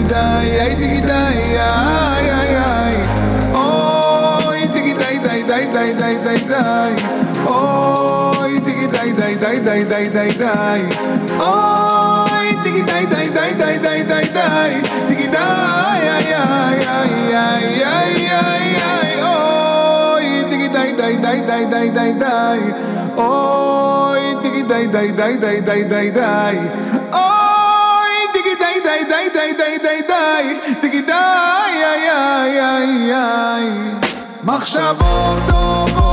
די, ay tiki די, ay ay ay. Oy tiki די די די די די די די. Oy tiki די די די די די די די. Oy tiki די די די די די די די. Tiki די, ay ay ay ay ay ay ay. Oy tiki די די די די די די די. Oy tiki די די די די די די די. Oy tiki די די די די די די די. Tiki די, ay ay ay ay. מחשבות טובות